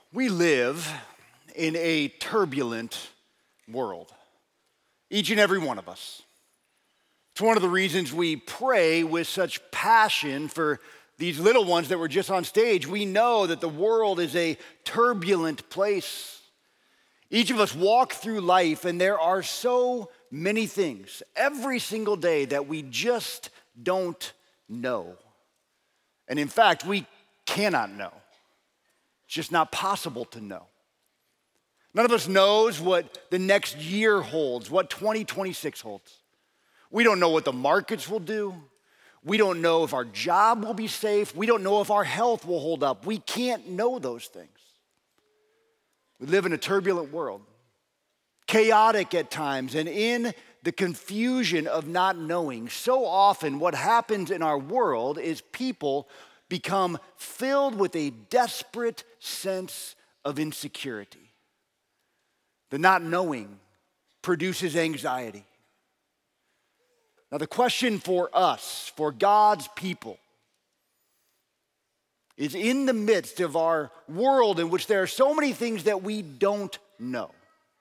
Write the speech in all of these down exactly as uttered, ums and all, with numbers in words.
We live in a turbulent world, each and every one of us. It's one of the reasons we pray with such passion for these little ones that were just on stage. We know that the world is a turbulent place. Each of us walk through life, and there are so many things every single day that we just don't know. And in fact, we cannot know. It's just not possible to know. None of us knows what the next year holds, what twenty twenty-six holds. We don't know what the markets will do. We don't know if our job will be safe. We don't know if our health will hold up. We can't know those things. We live in a turbulent world, chaotic at times, and in the confusion of not knowing, so often what happens in our world is people become filled with a desperate sense of insecurity. The not knowing produces anxiety. Now, the question for us, for God's people, is in the midst of our world in which there are so many things that we don't know,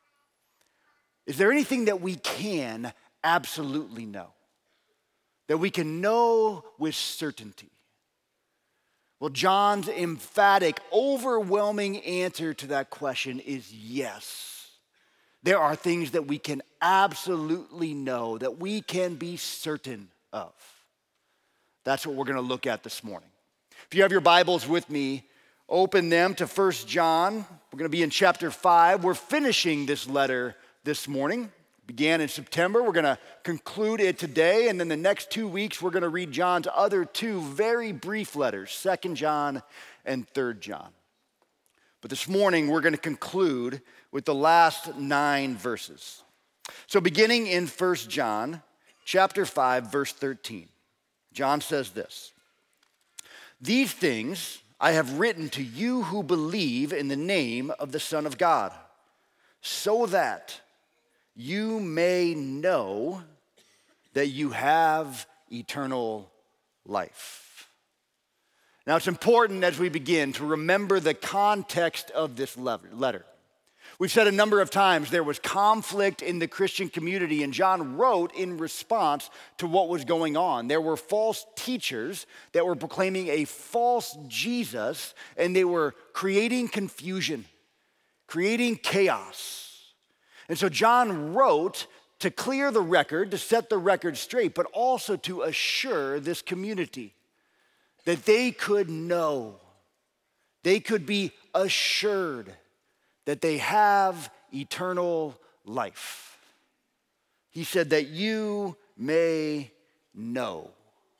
is there anything that we can absolutely know, that we can know with certainty? Well, John's emphatic, overwhelming answer to that question is yes. There are things that we can absolutely know, that we can be certain of. That's what we're going to look at this morning. If you have your Bibles with me, open them to First John. We're going to be in chapter five. We're finishing this letter this morning. Began in September. We're going to conclude it today, and then the next two weeks we're going to read John's other two very brief letters, Second John and Third John. But this morning we're going to conclude with the last nine verses. So beginning in First John, chapter five, verse thirteen, John says this: "These things I have written to you who believe in the name of the Son of God, so that you may know that you have eternal life." Now, it's important as we begin to remember the context of this letter. We've said a number of times there was conflict in the Christian community, and John wrote in response to what was going on. There were false teachers that were proclaiming a false Jesus, and they were creating confusion, creating chaos. And so John wrote to clear the record, to set the record straight, but also to assure this community that they could know, they could be assured that they have eternal life. He said that you may know.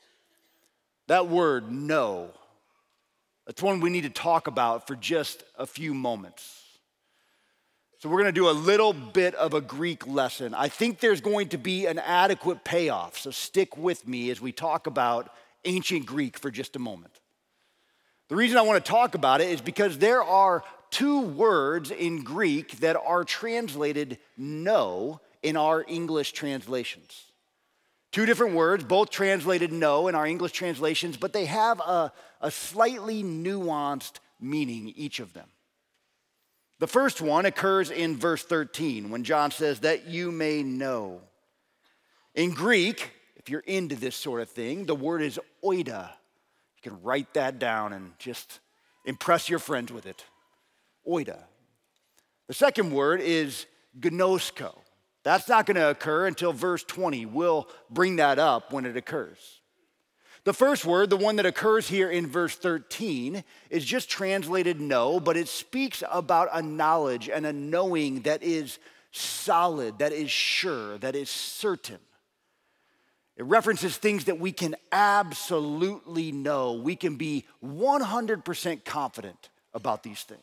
That word, know, that's one we need to talk about for just a few moments. So we're going to do a little bit of a Greek lesson. I think there's going to be an adequate payoff, so stick with me as we talk about ancient Greek for just a moment. The reason I want to talk about it is because there are two words in Greek that are translated know in our English translations. Two different words, both translated know in our English translations, but they have a, a slightly nuanced meaning, each of them. The first one occurs in verse thirteen when John says that you may know. In Greek, if you're into this sort of thing, the word is oida. You can write that down and just impress your friends with it. Oida. The second word is gnosko. That's not going to occur until verse twenty. We'll bring that up when it occurs. The first word, the one that occurs here in verse thirteen, is just translated know, but it speaks about a knowledge and a knowing that is solid, that is sure, that is certain. It references things that we can absolutely know. We can be one hundred percent confident about these things.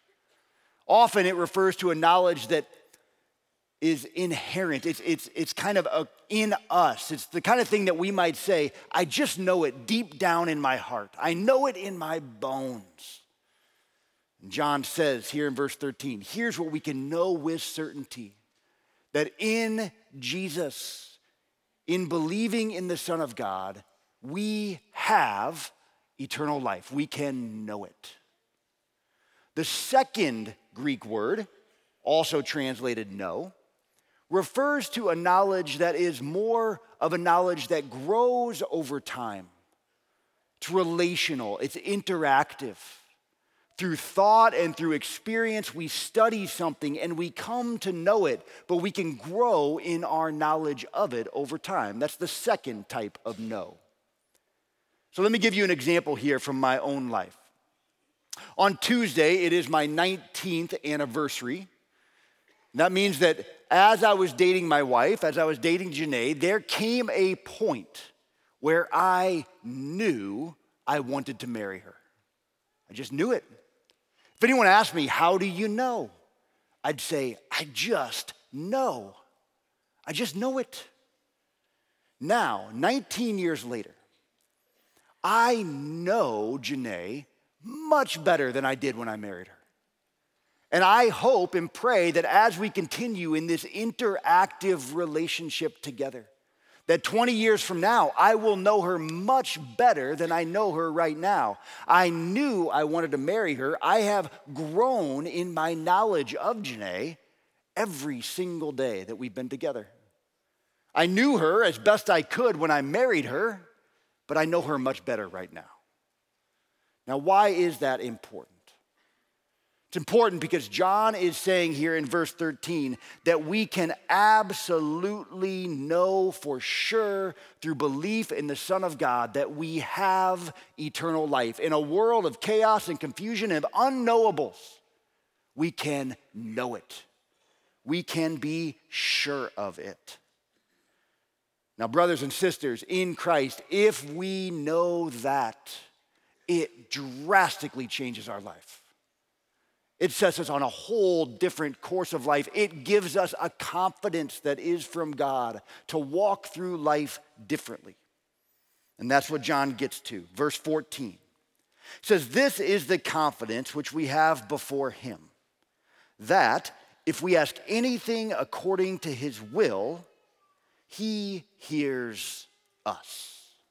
Often it refers to a knowledge that is inherent. It's, it's, it's kind of a, in us. It's the kind of thing that we might say, I just know it deep down in my heart. I know it in my bones. And John says here in verse thirteen, here's what we can know with certainty, that in Jesus, in believing in the Son of God, we have eternal life. We can know it. The second Greek word, also translated know, refers to a knowledge that is more of a knowledge that grows over time. It's relational, it's interactive. Through thought and through experience, we study something and we come to know it, but we can grow in our knowledge of it over time. That's the second type of know. So let me give you an example here from my own life. On Tuesday, it is my nineteenth anniversary. That means that as I was dating my wife, as I was dating Janae, there came a point where I knew I wanted to marry her. I just knew it. If anyone asked me, how do you know? I'd say, I just know. I just know it. Now, nineteen years later, I know Janae much better than I did when I married her. And I hope and pray that as we continue in this interactive relationship together, that twenty years from now, I will know her much better than I know her right now. I knew I wanted to marry her. I have grown in my knowledge of Janae every single day that we've been together. I knew her as best I could when I married her, but I know her much better right now. Now, why is that important? It's important because John is saying here in verse thirteen that we can absolutely know for sure through belief in the Son of God that we have eternal life. In a world of chaos and confusion and unknowables, we can know it. We can be sure of it. Now, brothers and sisters in Christ, if we know that, it drastically changes our life. It sets us on a whole different course of life. It gives us a confidence that is from God to walk through life differently. And that's what John gets to. Verse fourteen says, this is the confidence which we have before him, that if we ask anything according to his will, he hears us.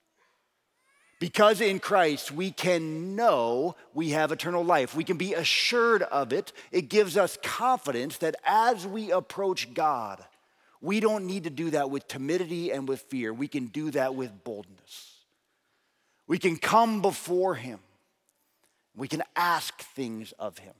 Because in Christ we can know we have eternal life. We can be assured of it. It gives us confidence that as we approach God, we don't need to do that with timidity and with fear. We can do that with boldness. We can come before him. We can ask things of him.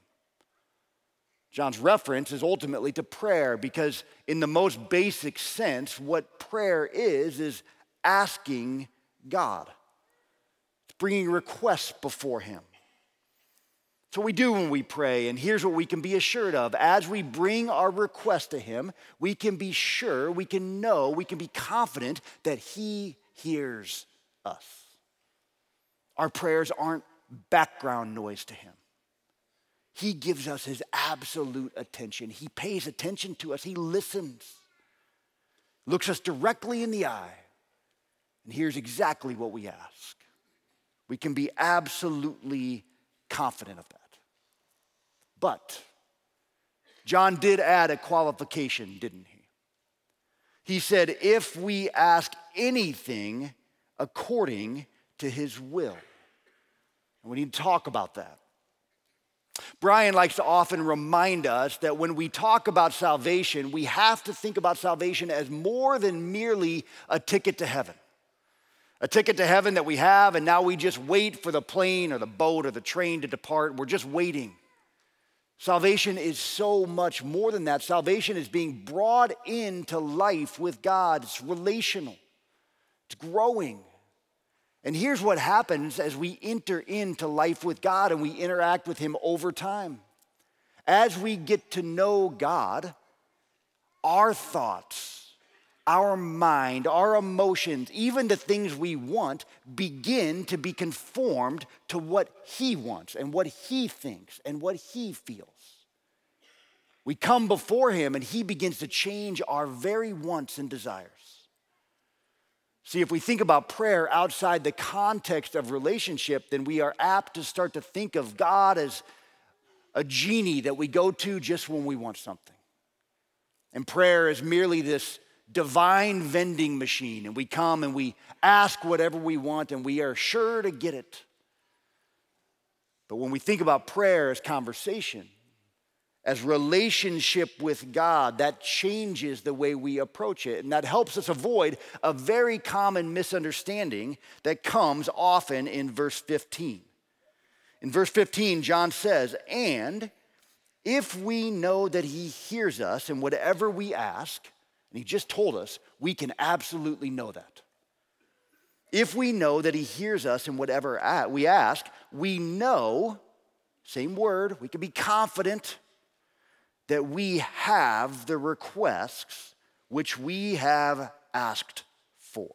John's reference is ultimately to prayer because in the most basic sense, what prayer is, is asking God. Bringing requests before him. That's what we do when we pray, and here's what we can be assured of. As we bring our request to him, we can be sure, we can know, we can be confident that he hears us. Our prayers aren't background noise to him. He gives us his absolute attention. He pays attention to us. He listens, looks us directly in the eye, and hears exactly what we ask. We can be absolutely confident of that. But John did add a qualification, didn't he? He said, if we ask anything according to his will. And we need to talk about that. Brian likes to often remind us that when we talk about salvation, we have to think about salvation as more than merely a ticket to heaven. A ticket to heaven that we have, and now we just wait for the plane or the boat or the train to depart. We're just waiting. Salvation is so much more than that. Salvation is being brought into life with God. It's relational. It's growing. And here's what happens as we enter into life with God and we interact with him over time. As we get to know God, our thoughts, our mind, our emotions, even the things we want, begin to be conformed to what he wants and what he thinks and what he feels. We come before him and he begins to change our very wants and desires. See, if we think about prayer outside the context of relationship, then we are apt to start to think of God as a genie that we go to just when we want something. And prayer is merely this divine vending machine, and we come and we ask whatever we want and we are sure to get it. But when we think about prayer as conversation, as relationship with God, that changes the way we approach it. And that helps us avoid a very common misunderstanding that comes often in verse fifteen. In verse fifteen, John says, "And if we know that he hears us in whatever we ask," and he just told us, we can absolutely know that. If we know that he hears us in whatever we ask, we know, same word, we can be confident that we have the requests which we have asked for.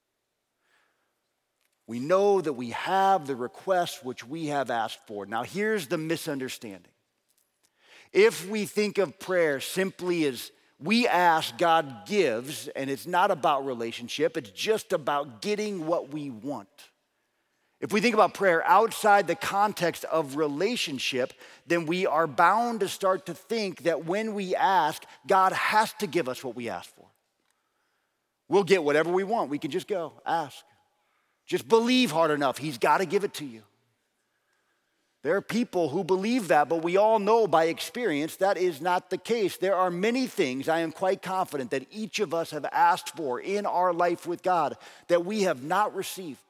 We know that we have the requests which we have asked for. Now, here's the misunderstanding. If we think of prayer simply as we ask, God gives, and it's not about relationship, it's just about getting what we want. If we think about prayer outside the context of relationship, then we are bound to start to think that when we ask, God has to give us what we ask for. We'll get whatever we want. We can just go, ask. Just believe hard enough. He's got to give it to you. There are people who believe that, but we all know by experience that is not the case. There are many things I am quite confident that each of us have asked for in our life with God that we have not received.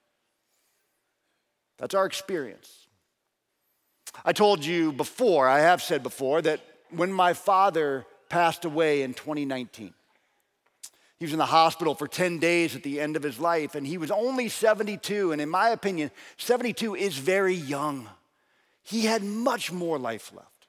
That's our experience. I told you before, I have said before, that when my father passed away in twenty nineteen, he was in the hospital for ten days at the end of his life, and he was only seventy-two, and in my opinion, seventy-two is very young. He had much more life left.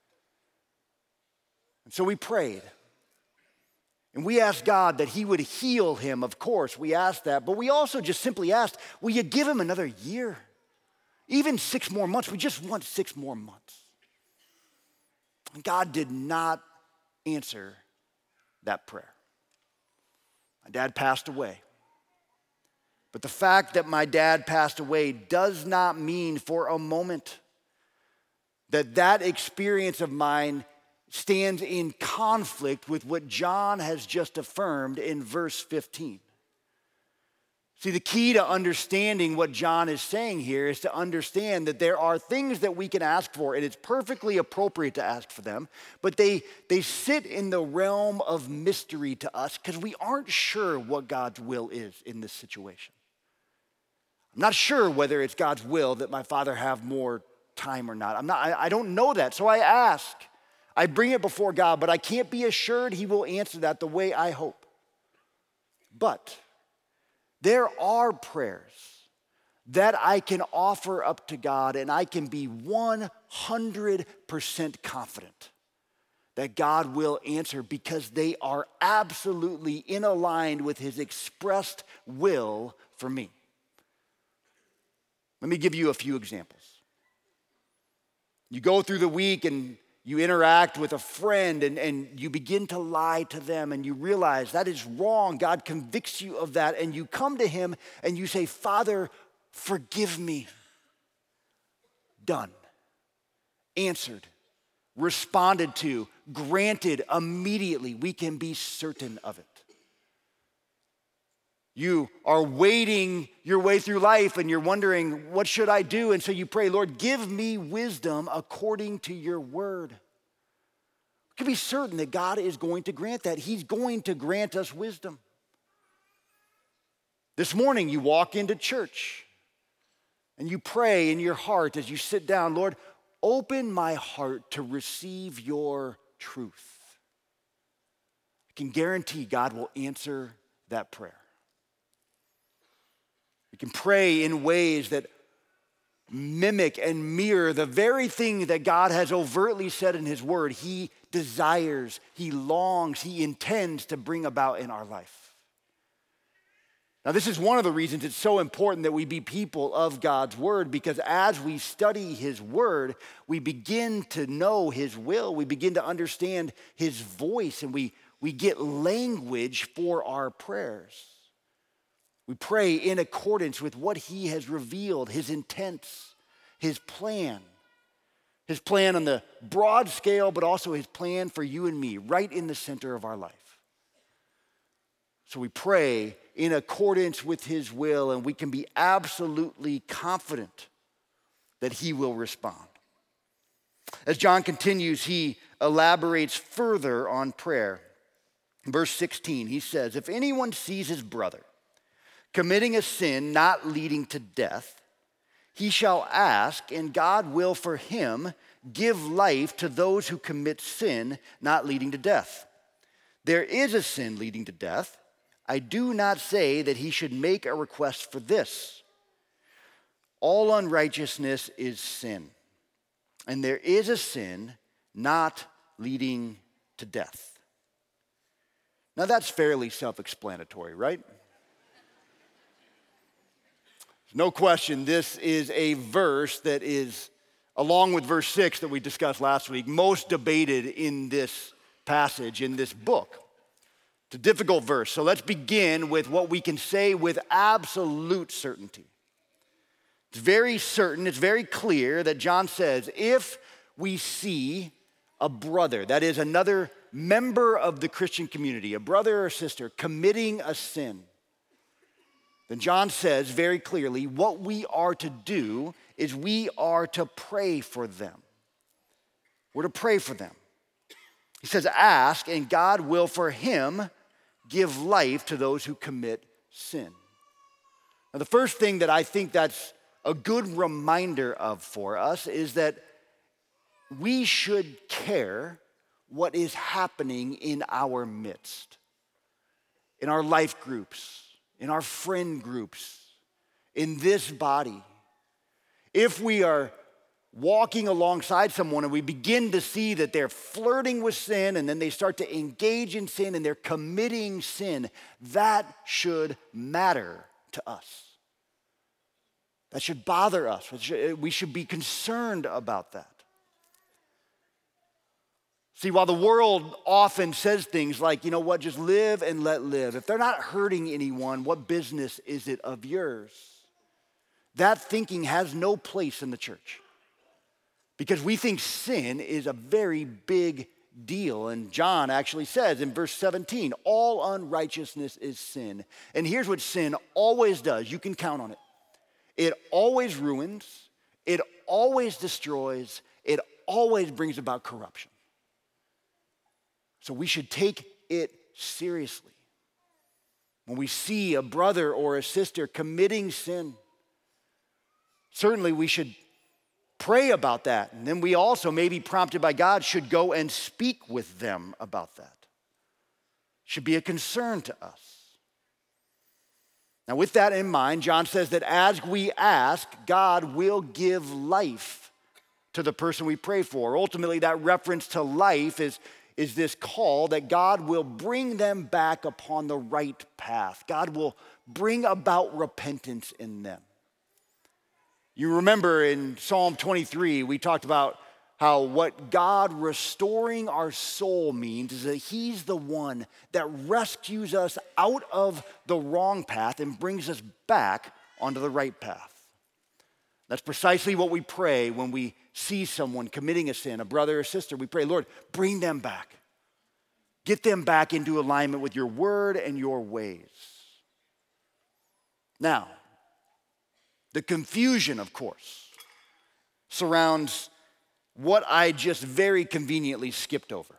And so we prayed. And we asked God that he would heal him. Of course, we asked that, but we also just simply asked, will you give him another year? Even six more months. We just want six more months. And God did not answer that prayer. My dad passed away. But the fact that my dad passed away does not mean for a moment that that experience of mine stands in conflict with what John has just affirmed in verse fifteen. See, the key to understanding what John is saying here is to understand that there are things that we can ask for, and it's perfectly appropriate to ask for them, but they, they sit in the realm of mystery to us because we aren't sure what God's will is in this situation. I'm not sure whether it's God's will that my father have more time or not. I'm not, I, I don't know that, so I ask. I bring it before God, but I can't be assured he will answer that the way I hope. But there are prayers that I can offer up to God, and I can be one hundred percent confident that God will answer because they are absolutely in aligned with his expressed will for me. Let me give you a few examples. You go through the week and you interact with a friend and, and you begin to lie to them and you realize that is wrong. God convicts you of that and you come to him and you say, Father, forgive me. Done. Answered. Responded to. Granted immediately. We can be certain of it. You are wading your way through life and you're wondering, what should I do? And so you pray, Lord, give me wisdom according to your word. You can be certain that God is going to grant that. He's going to grant us wisdom. This morning you walk into church and you pray in your heart as you sit down, Lord, open my heart to receive your truth. I can guarantee God will answer that prayer. We can pray in ways that mimic and mirror the very thing that God has overtly said in his word. He desires, he longs, he intends to bring about in our life. Now, this is one of the reasons it's so important that we be people of God's word, because as we study his word, we begin to know his will, we begin to understand his voice, and we, we get language for our prayers. We pray in accordance with what he has revealed, his intents, his plan. His plan on the broad scale, but also his plan for you and me, right in the center of our life. So we pray in accordance with his will, and we can be absolutely confident that he will respond. As John continues, he elaborates further on prayer. In verse sixteen, he says, if anyone sees his brother committing a sin not leading to death, he shall ask, and God will for him give life to those who commit sin not leading to death. There is a sin leading to death. I do not say that he should make a request for this. All unrighteousness is sin, and there is a sin not leading to death. Now that's fairly self-explanatory, right? No question, this is a verse that is, along with verse six that we discussed last week, most debated in this passage, in this book. It's a difficult verse, so let's begin with what we can say with absolute certainty. It's very certain, it's very clear that John says, if we see a brother, that is another member of the Christian community, a brother or sister committing a sin, then John says very clearly what we are to do is we are to pray for them. We're to pray for them. He says, ask, and God will for him give life to those who commit sin. Now, the first thing that I think that's a good reminder of for us is that we should care what is happening in our midst, in our life groups, in our friend groups, in this body. If we are walking alongside someone and we begin to see that they're flirting with sin and then they start to engage in sin and they're committing sin, that should matter to us. That should bother us. We should be concerned about that. See, while the world often says things like, you know what, just live and let live. If they're not hurting anyone, what business is it of yours? That thinking has no place in the church because we think sin is a very big deal. And John actually says in verse seventeen, all unrighteousness is sin. And here's what sin always does. You can count on it. It always ruins. It always destroys. It always brings about corruption. So we should take it seriously. When we see a brother or a sister committing sin, certainly we should pray about that. And then we also, maybe prompted by God, should go and speak with them about that. Should be a concern to us. Now, with that in mind, John says that as we ask, God will give life to the person we pray for. Ultimately, that reference to life is is this call that God will bring them back upon the right path. God will bring about repentance in them. You remember in Psalm twenty-three, we talked about how what God restoring our soul means is that he's the one that rescues us out of the wrong path and brings us back onto the right path. That's precisely what we pray when we see someone committing a sin, a brother or sister. We pray, Lord, bring them back. Get them back into alignment with your word and your ways. Now, the confusion, of course, surrounds what I just very conveniently skipped over.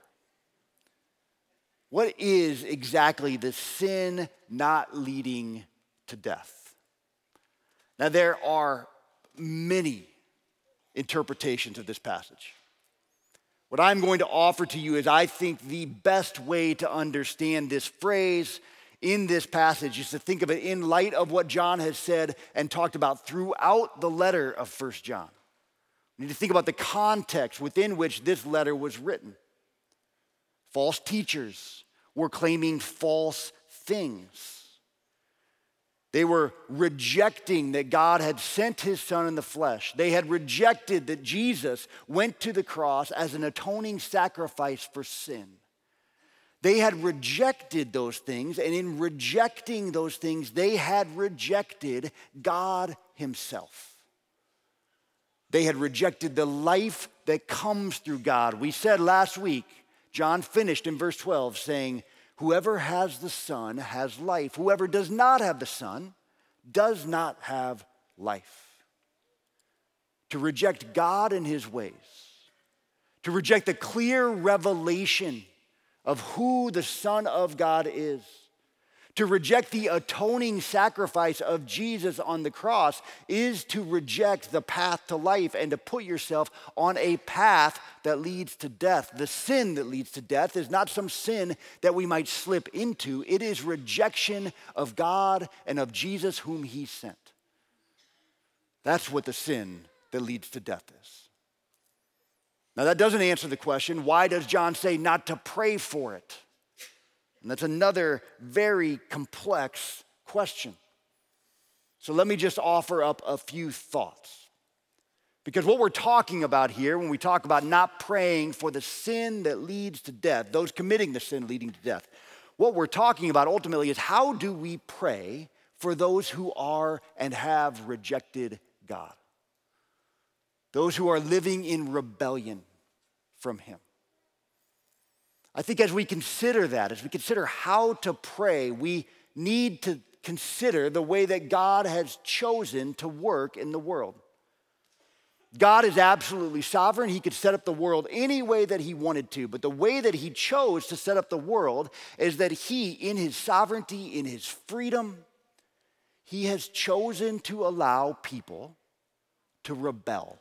What is exactly the sin not leading to death? Now, there are many interpretations of this passage. What I'm going to offer to you is, I think, the best way to understand this phrase in this passage is to think of it in light of what John has said and talked about throughout the letter of First John. We need to think about the context within which this letter was written. False teachers were claiming false things. They were rejecting that God had sent his son in the flesh. They had rejected that Jesus went to the cross as an atoning sacrifice for sin. They had rejected those things, and in rejecting those things, they had rejected God himself. They had rejected the life that comes through God. We said last week, John finished in verse twelve saying, whoever has the Son has life. Whoever does not have the Son does not have life. to reject God and his ways, to reject the clear revelation of who the Son of God is, to reject the atoning sacrifice of Jesus on the cross is to reject the path to life and to put yourself on a path that leads to death. The sin that leads to death is not some sin that we might slip into. It is rejection of God and of Jesus whom he sent. That's what the sin that leads to death is. Now that doesn't answer the question, why does John say not to pray for it? And that's another very complex question. So let me just offer up a few thoughts. Because what we're talking about here, when we talk about not praying for the sin that leads to death, those committing the sin leading to death, what we're talking about ultimately is how do we pray for those who are and have rejected God? Those who are living in rebellion from him. I think as we consider that, as we consider how to pray, we need to consider the way that God has chosen to work in the world. God is absolutely sovereign. He could set up the world any way that he wanted to, but the way that he chose to set up the world is that he, in his sovereignty, in his freedom, he has chosen to allow people to rebel.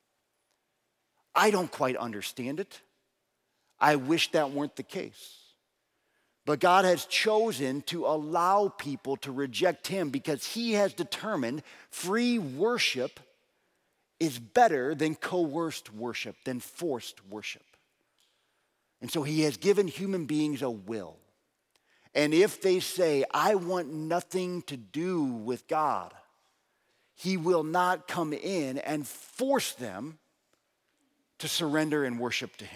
I don't quite understand it. I wish that weren't the case. But God has chosen to allow people to reject him because he has determined free worship is better than coerced worship, than forced worship. And so he has given human beings a will. And if they say, I want nothing to do with God, he will not come in and force them to surrender and worship to him.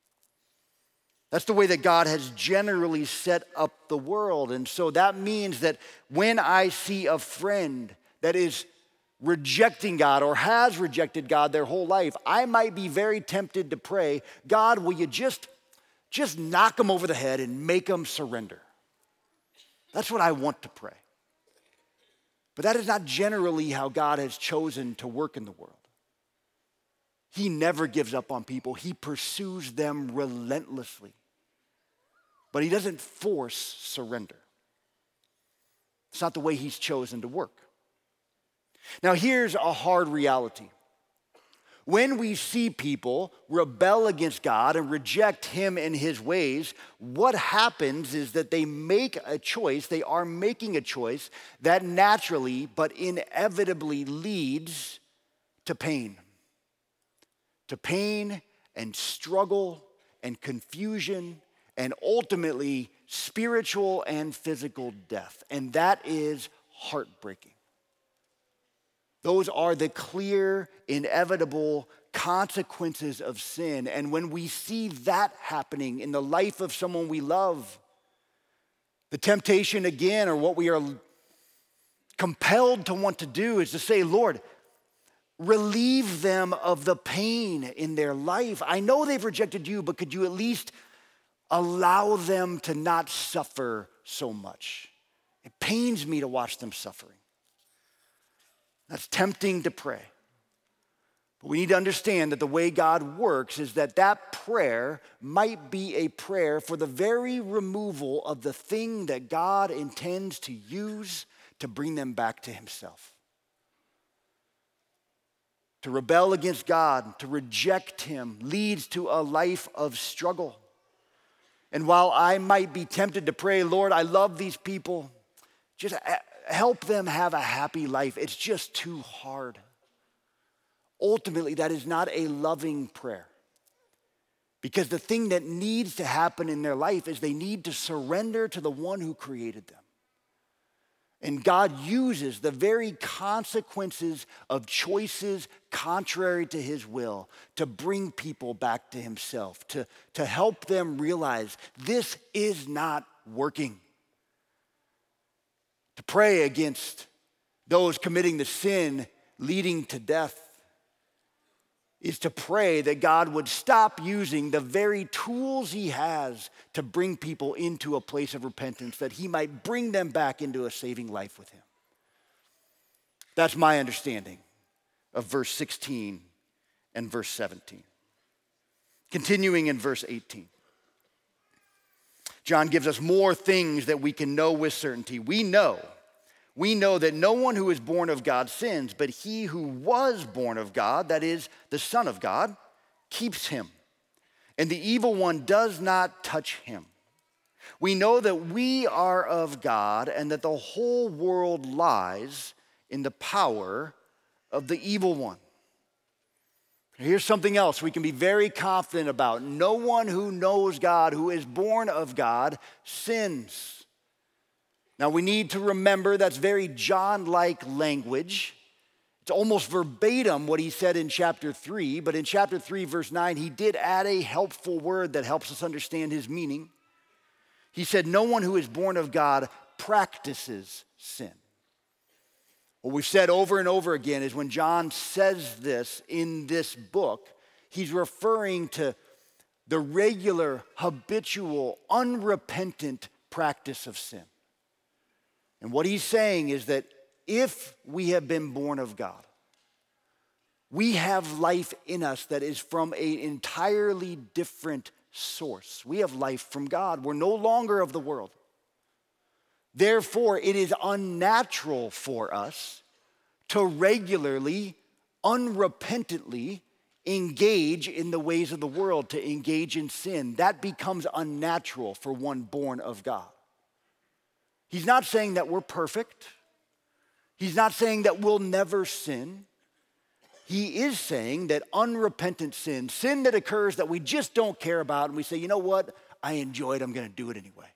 That's the way that God has generally set up the world. And so that means that when I see a friend that is rejecting God or has rejected God their whole life, I might be very tempted to pray, God, will you just, just knock them over the head and make them surrender? That's what I want to pray. But that is not generally how God has chosen to work in the world. He never gives up on people. He pursues them relentlessly. But he doesn't force surrender. It's not the way he's chosen to work. Now here's a hard reality. When we see people rebel against God and reject him and his ways, what happens is that they make a choice, they are making a choice that naturally but inevitably leads to pain. To pain and struggle and confusion and ultimately spiritual and physical death. And that is heartbreaking. Those are the clear, inevitable consequences of sin. And when we see that happening in the life of someone we love, the temptation again, or what we are compelled to want to do, is to say, Lord, relieve them of the pain in their life. I know they've rejected you, but could you at least allow them to not suffer so much? It pains me to watch them suffering. That's tempting to pray. But we need to understand that the way God works is that that prayer might be a prayer for the very removal of the thing that God intends to use to bring them back to himself. To rebel against God, to reject him, leads to a life of struggle. And while I might be tempted to pray, Lord, I love these people, just help them have a happy life, it's just too hard. Ultimately, that is not a loving prayer. Because the thing that needs to happen in their life is they need to surrender to the one who created them. And God uses the very consequences of choices contrary to his will to bring people back to himself, to, to help them realize this is not working. To pray against those committing the sin leading to death is to pray that God would stop using the very tools he has to bring people into a place of repentance, that he might bring them back into a saving life with him. That's my understanding of verse sixteen and verse seventeen. Continuing in verse eighteen. John gives us more things that we can know with certainty. We know, we know that no one who is born of God sins, but he who was born of God, that is, the Son of God, keeps him. And the evil one does not touch him. We know that we are of God and that the whole world lies in the power of the evil one. Here's something else we can be very confident about. No one who knows God, who is born of God, sins. Now we need to remember that's very John-like language. It's almost verbatim what he said in chapter three, but in chapter three, verse nine, he did add a helpful word that helps us understand his meaning. He said, no one who is born of God practices sin. What we've said over and over again is when John says this in this book, he's referring to the regular, habitual, unrepentant practice of sin. And what he's saying is that if we have been born of God, we have life in us that is from an entirely different source. We have life from God. We're no longer of the world. Therefore, it is unnatural for us to regularly, unrepentantly engage in the ways of the world, to engage in sin. That becomes unnatural for one born of God. He's not saying that we're perfect. He's not saying that we'll never sin. He is saying that unrepentant sin, sin that occurs that we just don't care about, and we say, you know what, I enjoy it, I'm going to do it anyway.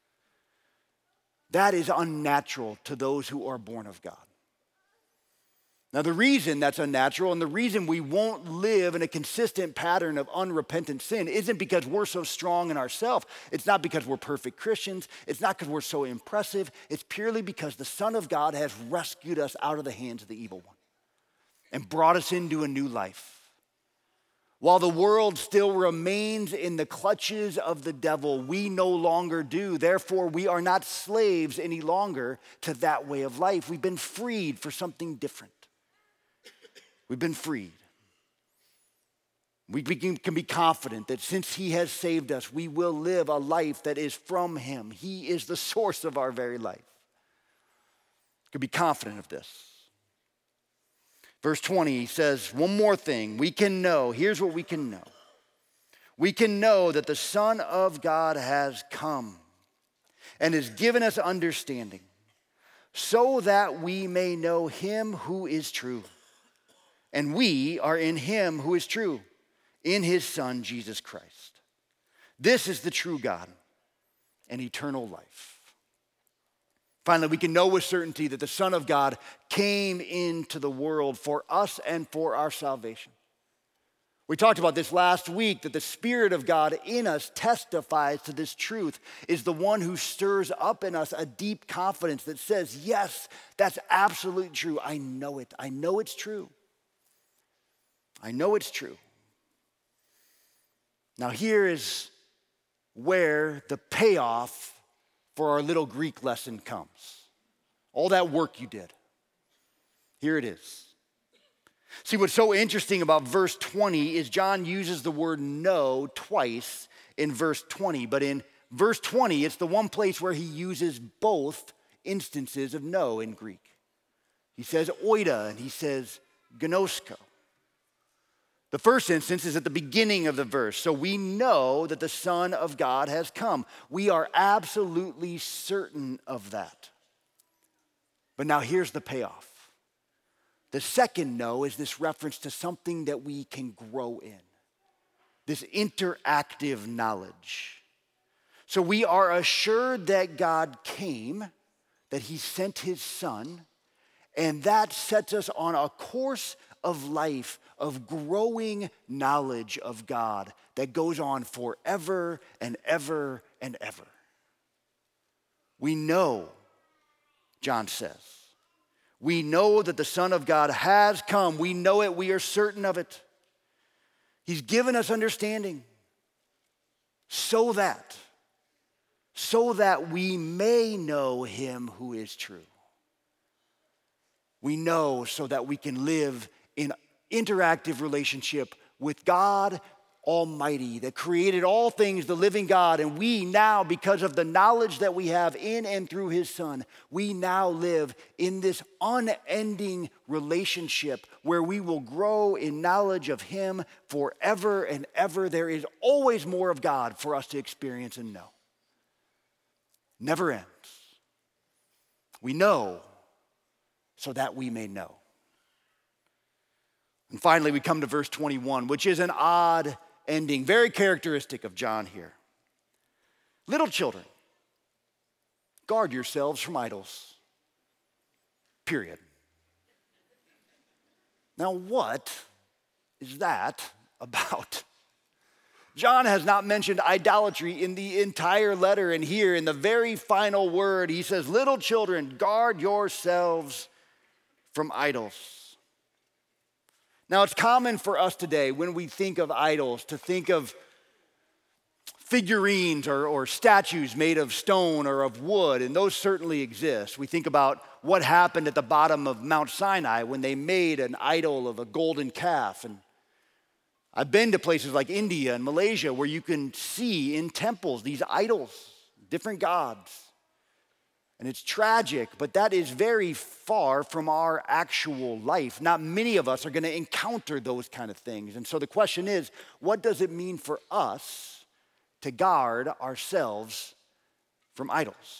That is unnatural to those who are born of God. Now, the reason that's unnatural and the reason we won't live in a consistent pattern of unrepentant sin isn't because we're so strong in ourselves. It's not because we're perfect Christians. It's not because we're so impressive. It's purely because the Son of God has rescued us out of the hands of the evil one and brought us into a new life. While the world still remains in the clutches of the devil, we no longer do. Therefore, we are not slaves any longer to that way of life. We've been freed for something different. We've been freed. We can be confident that since he has saved us, we will live a life that is from him. He is the source of our very life. We can be confident of this. Verse twenty, he says, one more thing. We can know. Here's what we can know. We can know that the Son of God has come and has given us understanding so that we may know him who is true. And we are in him who is true, in his Son, Jesus Christ. This is the true God and eternal life. Finally, we can know with certainty that the Son of God came into the world for us and for our salvation. We talked about this last week, that the Spirit of God in us testifies to this truth, is the one who stirs up in us a deep confidence that says, yes, that's absolutely true. I know it. I know it's true. I know it's true. Now here is where the payoff for our little Greek lesson comes. All that work you did. Here it is. See, what's so interesting about verse twenty is John uses the word know twice in verse twenty, but in verse twenty, it's the one place where he uses both instances of know in Greek. He says oida and he says gnosko. The first instance is at the beginning of the verse. So we know that the Son of God has come. We are absolutely certain of that. But now here's the payoff. The second know is this reference to something that we can grow in. This interactive knowledge. So we are assured that God came, that he sent his Son, and that sets us on a course of life, of growing knowledge of God that goes on forever and ever and ever. We know, John says, we know that the Son of God has come. We know it. We are certain of it. He's given us understanding so that, so that we may know him who is true. We know so that we can live in interactive relationship with God Almighty that created all things, the living God. And we now, because of the knowledge that we have in and through his Son, we now live in this unending relationship where we will grow in knowledge of him forever and ever. There is always more of God for us to experience and know. Never ends. We know so that we may know. And finally, we come to verse twenty-one, which is an odd ending, very characteristic of John here. Little children, guard yourselves from idols. Period. Now, what is that about? John has not mentioned idolatry in the entire letter, and here in the very final word, he says, little children, guard yourselves from idols. Now, it's common for us today when we think of idols to think of figurines or, or statues made of stone or of wood, and those certainly exist. We think about what happened at the bottom of Mount Sinai when they made an idol of a golden calf. And I've been to places like India and Malaysia where you can see in temples these idols, different gods. And it's tragic, but that is very far from our actual life. Not many of us are going to encounter those kind of things. And so the question is, what does it mean for us to guard ourselves from idols?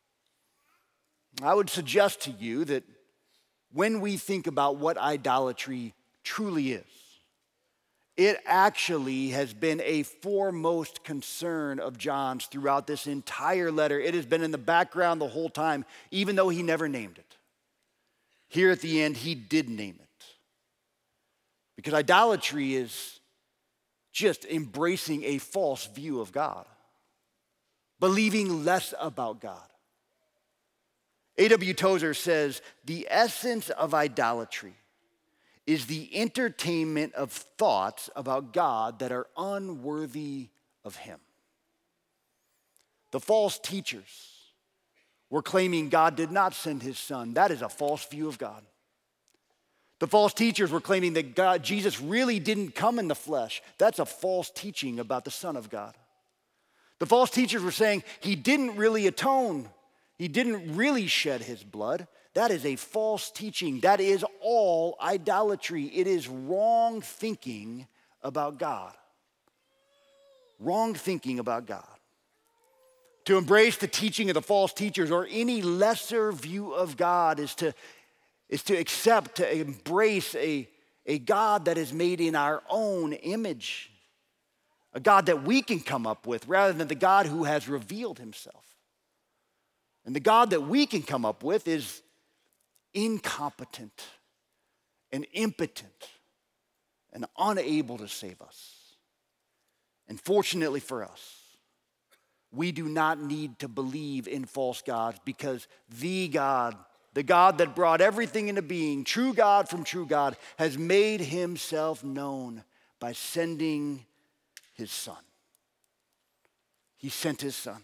I would suggest to you that when we think about what idolatry truly is, it actually has been a foremost concern of John's throughout this entire letter. It has been in the background the whole time, even though he never named it. Here at the end, he did name it. Because idolatry is just embracing a false view of God, believing less about God. A W Tozer says, the essence of idolatry is the entertainment of thoughts about God that are unworthy of him. The false teachers were claiming God did not send his Son. That is a false view of God. The false teachers were claiming that God, Jesus really didn't come in the flesh. That's a false teaching about the Son of God. The false teachers were saying he didn't really atone. He didn't really shed his blood. That is a false teaching. That is all idolatry. It is wrong thinking about God. Wrong thinking about God. To embrace the teaching of the false teachers or any lesser view of God is to, is to accept, to embrace a, a God that is made in our own image. A God that we can come up with rather than the God who has revealed himself. And the God that we can come up with is incompetent and impotent and unable to save us. And fortunately for us, we do not need to believe in false gods because the God, the God that brought everything into being, true God from true God, has made himself known by sending his Son. He sent his Son.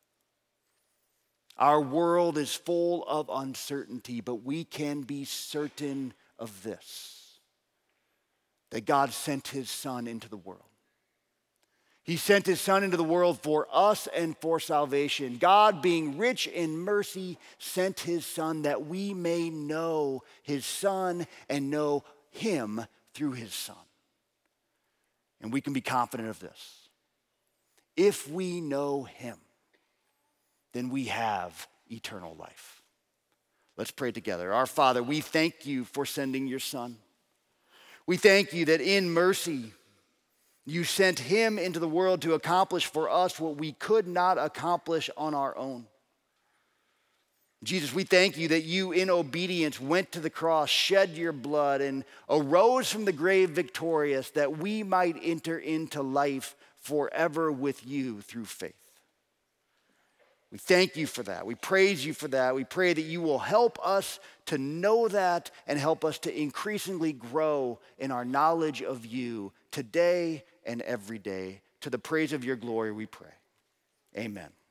Our world is full of uncertainty, but we can be certain of this, that God sent his Son into the world. He sent his Son into the world for us and for salvation. God, being rich in mercy, sent his Son that we may know his Son and know him through his Son. And we can be confident of this. If we know him, then we have eternal life. Let's pray together. Our Father, we thank you for sending your Son. We thank you that in mercy, you sent him into the world to accomplish for us what we could not accomplish on our own. Jesus, we thank you that you in obedience went to the cross, shed your blood, and arose from the grave victorious that we might enter into life forever with you through faith. We thank you for that. We praise you for that. We pray that you will help us to know that and help us to increasingly grow in our knowledge of you today and every day. To the praise of your glory we pray. Amen.